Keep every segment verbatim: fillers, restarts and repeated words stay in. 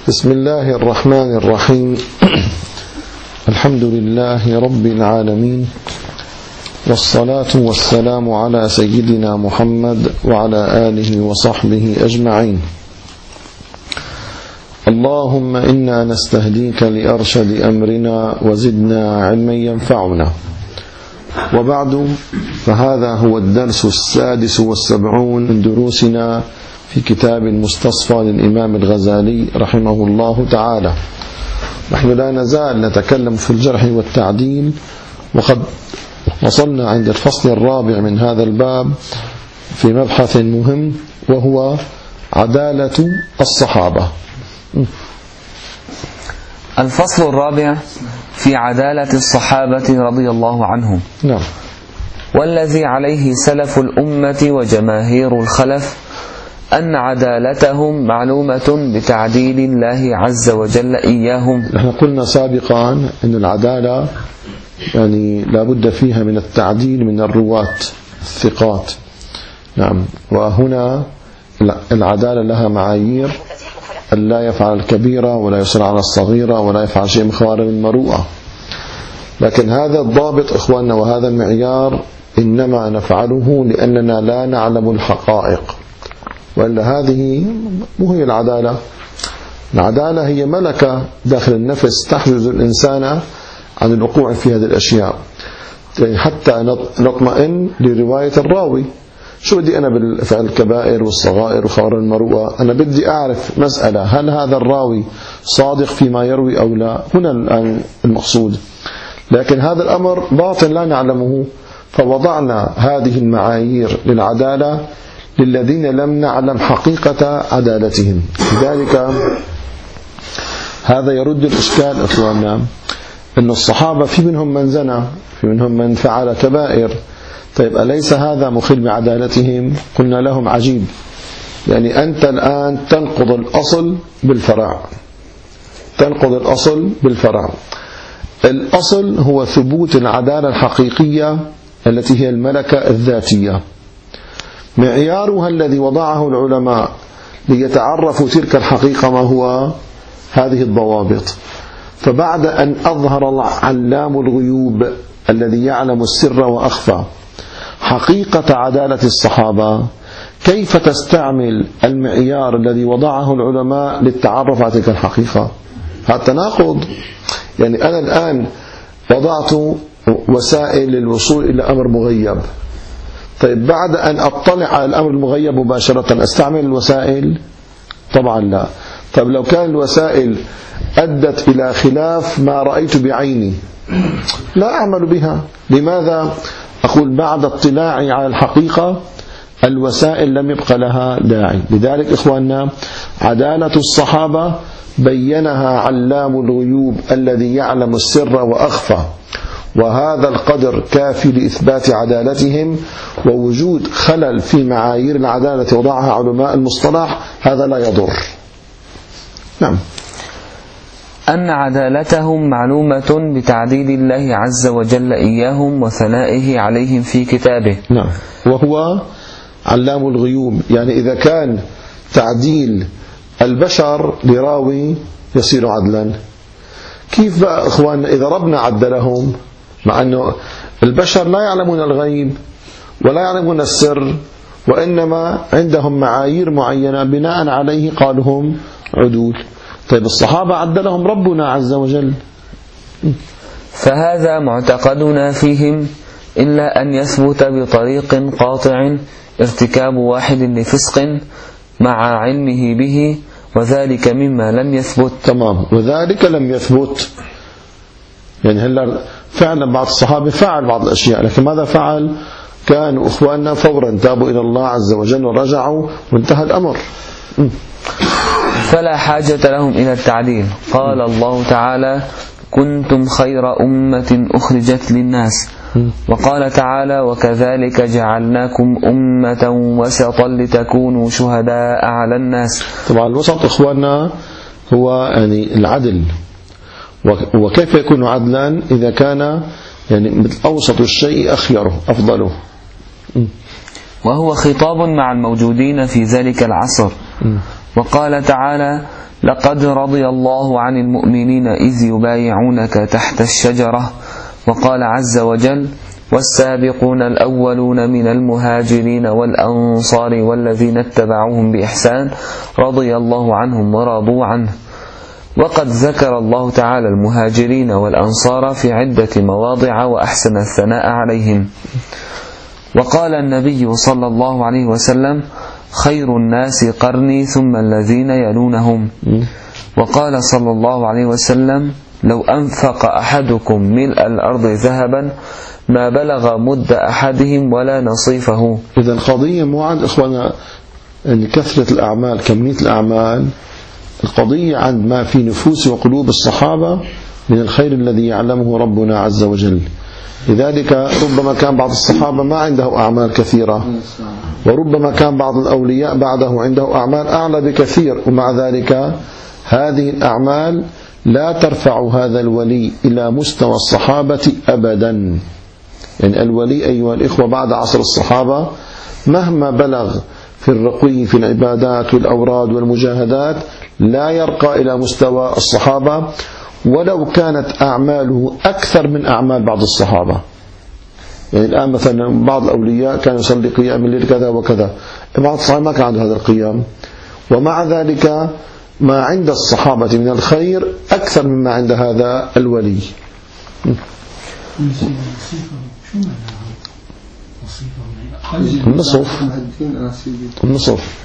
بسم الله الرحمن الرحيم. الحمد لله رب العالمين، والصلاة والسلام على سيدنا محمد وعلى آله وصحبه أجمعين. اللهم إنا نستهديك لأرشد أمرنا وزدنا علما ينفعنا. وبعد، فهذا هو الدرس السادس والسبعون من دروسنا في كتاب المستصفى للإمام الغزالي رحمه الله تعالى. نحن لا نزال نتكلم في الجرح والتعديل، وقد وصلنا عند الفصل الرابع من هذا الباب في مبحث مهم، وهو عدالة الصحابة. الفصل الرابع في عدالة الصحابة رضي الله عنهم. نعم. والذي عليه سلف الأمة وجماهير الخلف أن عدالتهم معلومة بتعديل الله عز وجل إياهم. نحن قلنا سابقا أن العدالة يعني لا بد فيها من التعديل من الرواة الثقات. نعم. وهنا العدالة لها معايير: أن لا يفعل الكبيرة ولا يصر على الصغيرة ولا يفعل شيء من خوارم المروءة. لكن هذا الضابط إخواننا وهذا المعيار إنما نفعله لأننا لا نعلم الحقائق، وإلا هذه مو هي العدالة. العدالة هي ملكة داخل النفس تحجز الإنسان عن الوقوع في هذه الأشياء، يعني حتى نطمئن لرواية الراوي. شو بدي أنا بالفعل الكبائر والصغائر وخوارم المروءة؟ أنا بدي أعرف مسألة: هل هذا الراوي صادق فيما يروي أو لا؟ هنا الآن المقصود. لكن هذا الأمر باطن لا نعلمه، فوضعنا هذه المعايير للعدالة للذين لم نعلم حقيقة عدالتهم. لذلك هذا يرد الإشكال إخواننا، أن الصحابة في منهم من زنى، في منهم من فعل كبائر. طيب أليس هذا مخل بعدالتهم؟ قلنا لهم: عجيب، يعني أنت الآن تنقض الأصل بالفرع، تنقض الأصل بالفرع. الأصل هو ثبوت العدالة الحقيقية التي هي الملكة الذاتية. معيارها الذي وضعه العلماء ليتعرفوا تلك الحقيقة ما هو؟ هذه الضوابط. فبعد أن أظهر علام الغيوب الذي يعلم السر وأخفى حقيقة عدالة الصحابة، كيف تستعمل المعيار الذي وضعه العلماء للتعرف على تلك الحقيقة؟ هذا تناقض. يعني أنا الآن وضعت وسائل للوصول إلى أمر مغيب، طيب بعد أن أطلع على الأمر المغيب مباشرة أستعمل الوسائل؟ طبعا لا. طيب لو كان الوسائل أدت إلى خلاف ما رأيت بعيني لا أعمل بها. لماذا؟ أقول بعد اطلاعي على الحقيقة الوسائل لم يبقى لها داعي. لذلك إخواننا عدالة الصحابة بينها علام الغيوب الذي يعلم السر وأخفى، وهذا القدر كافي لإثبات عدالتهم. ووجود خلل في معايير العدالة وضعها علماء المصطلح هذا لا يضر. نعم. أن عدالتهم معلومة بتعديل الله عز وجل إياهم وثنائه عليهم في كتابه. نعم. وهو علام الغيوب، يعني إذا كان تعديل البشر لراوي يصير عدلا، كيف بقى إخوان إذا ربنا عدلهم؟ مع أنه البشر لا يعلمون الغيب ولا يعلمون السر، وإنما عندهم معايير معينة بناء عليه قالوا هم عدول. طيب الصحابة عدلهم ربنا عز وجل. فهذا معتقدنا فيهم، إلا أن يثبت بطريق قاطع ارتكاب واحد لفسق مع علمه به، وذلك مما لم يثبت. تمام. وذلك لم يثبت، يعني هلا فعلا بعض الصحابة فعل بعض الأشياء، لكن ماذا فعل؟ كانوا إخواننا فورا تابوا إلى الله عز وجل ورجعوا وانتهى الأمر. فلا حاجة لهم إلى التعديل. قال الله تعالى: كنتم خير أمة أخرجت للناس. وقال تعالى: وكذلك جعلناكم أمة وسطا لتكونوا شهداء على الناس. طبعا الوسط إخواننا هو يعني العدل. وكيف يكون عدلا؟ إذا كان يعني مثل أوسط الشيء أخيره أفضله. وهو خطاب مع الموجودين في ذلك العصر. وقال تعالى: لقد رضي الله عن المؤمنين إذ يبايعونك تحت الشجرة. وقال عز وجل: والسابقون الأولون من المهاجرين والأنصار والذين اتبعوهم بإحسان رضي الله عنهم ورضوا عنه. وقد ذكر الله تعالى المهاجرين والأنصار في عدة مواضع وأحسن الثناء عليهم. وقال النبي صلى الله عليه وسلم: خير الناس قرني ثم الذين يلونهم. وقال صلى الله عليه وسلم: لو أنفق أحدكم ملء الأرض ذهبا ما بلغ مد أحدهم ولا نصيفه. إذا القضية مو عند إخوانا أن كثرة الأعمال كمية الأعمال، القضية عند ما في نفوس وقلوب الصحابة من الخير الذي يعلمه ربنا عز وجل. لذلك ربما كان بعض الصحابة ما عنده أعمال كثيرة، وربما كان بعض الأولياء بعده عنده أعمال أعلى بكثير، ومع ذلك هذه الأعمال لا ترفع هذا الولي إلى مستوى الصحابة أبدا. يعني الولي أيها الإخوة بعد عصر الصحابة مهما بلغ في الرقي في العبادات والأوراد والمجاهدات لا يرقى إلى مستوى الصحابة، ولو كانت أعماله أكثر من أعمال بعض الصحابة. يعني الآن مثلا بعض الأولياء كان يصلي قيام الليل كذا وكذا، بعض الصحابة ما كان عنده هذا القيام، ومع ذلك ما عند الصحابة من الخير أكثر مما عند هذا الولي. النصف النصف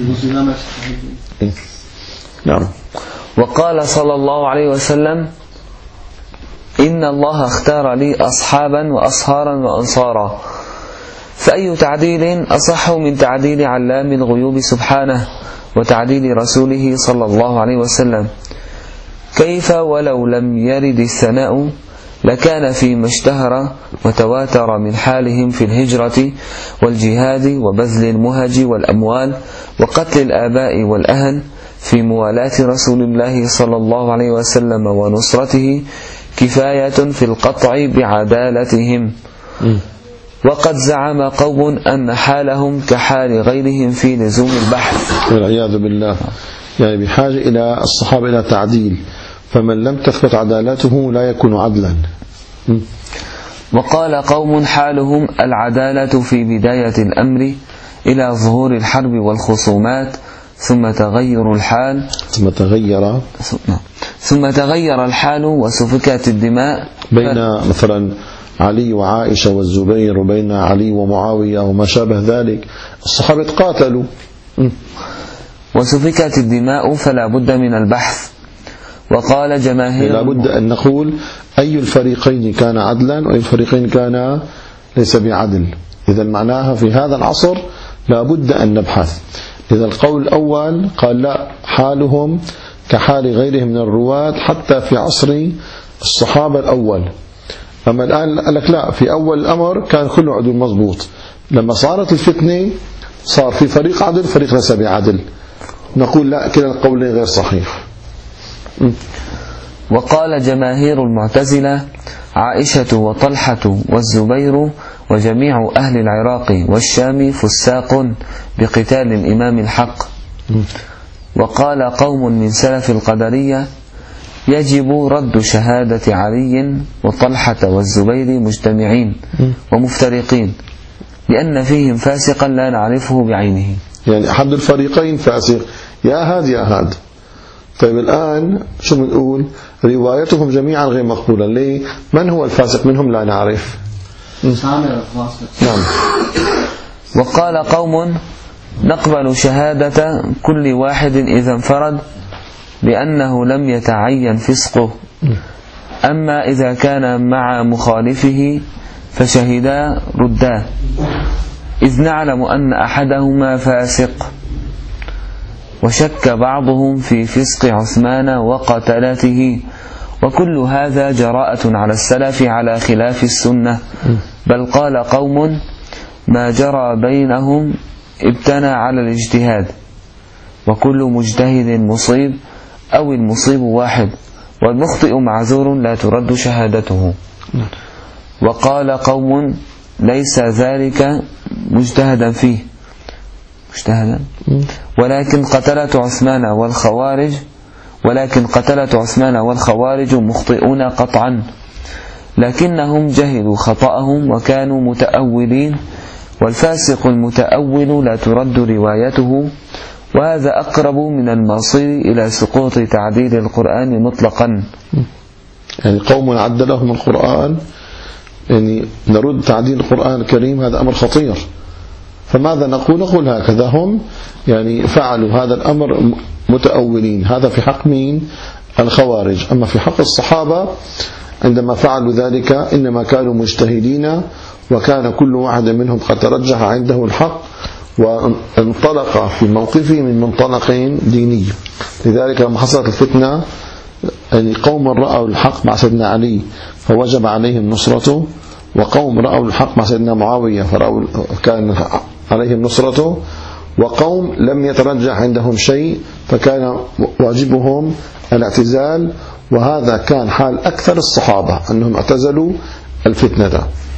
نعم. وقال صلى الله عليه وسلم: إن الله اختار لي أصحابا وأصهارا وأنصارا. فأي تعديل أصح من تعديل علام الغيوب سبحانه وتعديل رسوله صلى الله عليه وسلم؟ كيف ولو لم يرد الثناء لكان فيما اشتهر وتواتر من حالهم في الهجرة والجهاد وبذل المهج والأموال وقتل الآباء والأهل في موالاة رسول الله صلى الله عليه وسلم ونصرته كفاية في القطع بعدالتهم. وقد زعم قوم أن حالهم كحال غيرهم في لزوم البحث والعياذ بالله، يعني بحاجة إلى الصحابة إلى تعديل، فمن لم تثبت عدالته لا يكون عدلا. وقال قوم حالهم العدالة في بداية الأمر إلى ظهور الحرب والخصومات ثم تغير الحال ثم تغير ثم تغير الحال وسفكت الدماء بين مثلا علي وعائشة والزبير وبين علي ومعاوية وما شابه ذلك، الصحابة قاتلوا وسفكت الدماء فلا بد من البحث. وقال جماهير لا بد أن نقول أي الفريقين كان عدلا وأي الفريقين كان ليس بعدل. إذا معناها في هذا العصر لا بد أن نبحث. إذا القول الأول قال لا، حالهم كحال غيرهم من الرواة حتى في عصر الصحابة الأول. أما الآن قال لك لا، في أول الأمر كان كله عدل مضبوط، لما صارت الفتنة صار في فريق عدل فريق ليس بعدل، نقول لا، كلا القولين غير صحيح. وقال جماهير المعتزلة عائشة وطلحة والزبير وجميع أهل العراق والشام فساق بقتال الإمام الحق. وقال قوم من سلف القدرية يجب رد شهادة علي وطلحة والزبير مجتمعين ومفترقين لأن فيهم فاسقا لا نعرفه بعينه. يعني أحد الفريقين فاسق، يا هاد يا هاد. طيب الآن شو بنقول؟ روايتهم جميعا غير مقبولة. ليه؟ من هو الفاسق منهم لا نعرف. نعم. وقال قوم نقبل شهادة كل واحد إذا انفرد لأنه لم يتعين فسقه، أما إذا كان مع مخالفه فشهدا ردا، إذ نعلم أن أحدهما فاسق. وشك بعضهم في فسق عثمان وقتلته، وكل هذا جراءة على السلف على خلاف السنة. بل قال قوم ما جرى بينهم ابتنى على الاجتهاد، وكل مجتهد مصيب أو المصيب واحد، والمخطئ معذور لا ترد شهادته. وقال قوم ليس ذلك مجتهدا فيه مجتهدا ولكن قتلة عثمان والخوارج ولكن قتلة عثمان والخوارج مخطئون قطعا، لكنهم جهلوا خطأهم وكانوا متأولين، والفاسق المتأول لا ترد روايته، وهذا أقرب من المصير إلى سقوط تعديل القرآن مطلقا. يعني قوم عدلهم القرآن، يعني نرد تعديل القرآن الكريم، هذا أمر خطير. فماذا نقول؟ نقول هكذا، هم يعني فعلوا هذا الأمر متأولين. هذا في حق مين؟ الخوارج. أما في حق الصحابة عندما فعلوا ذلك إنما كانوا مجتهدين، وكان كل واحد منهم قد ترجح عنده الحق وانطلق في موقفه من منطلق ديني. لذلك لما حصلت الفتنة يعني قوم رأوا الحق مع سيدنا علي فوجب عليهم نصرته، وقوم رأوا الحق مع سيدنا معاوية فرأوا كان عليهم نصرته، وقوم لم يترجح عندهم شيء فكان واجبهم الاعتزال. وهذا كان حال أكثر الصحابة أنهم اعتزلوا الفتنة.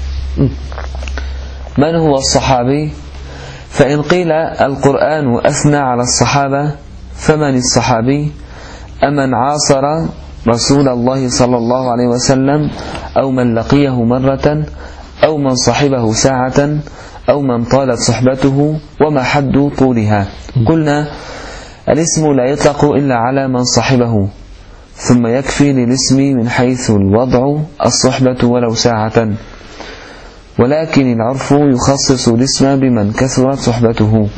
من هو الصحابي؟ فإن قيل القرآن أثنى على الصحابة فمن الصحابي؟ أمن عاصر رسول الله صلى الله عليه وسلم، أو من لقيه مرة، أو من صحبه ساعة، أو من طالت صحبته، وما حد طولها؟ قلنا الاسم لا يطلق إلا على من صحبه، ثم يكفي للاسم من حيث الوضع الصحبة ولو ساعة، ولكن العرف يخصص الاسم بمن كثرت صحبته،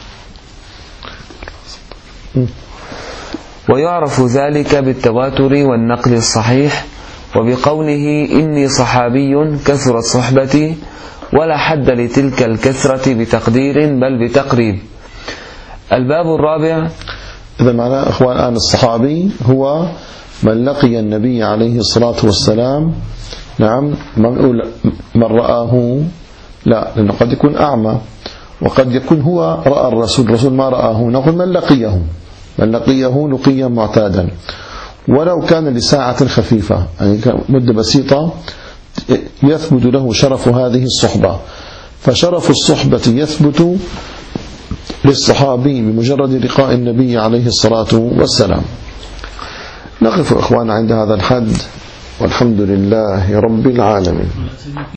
ويعرف ذلك بالتواتر والنقل الصحيح، وبقوله إني صحابي كثرت صحبتي، ولا حد لتلك الكثرة بتقدير بل بتقريب. الباب الرابع. إذا معناه أخوان الآن الصحابي هو من لقي النبي عليه الصلاة والسلام. نعم، ما نقول من رآه، لا، لأنه قد يكون أعمى، وقد يكون هو رأى الرسول، الرسول ما رآه. نقول من لقيه، من لقيه لقيا معتادا، ولو كان لساعة خفيفة، يعني مدة بسيطة، يثبت له شرف هذه الصحبة. فشرف الصحبة يثبت للصحابي بمجرد لقاء النبي عليه الصلاة والسلام. نقف أخوانا عند هذا الحد، والحمد لله رب العالمين.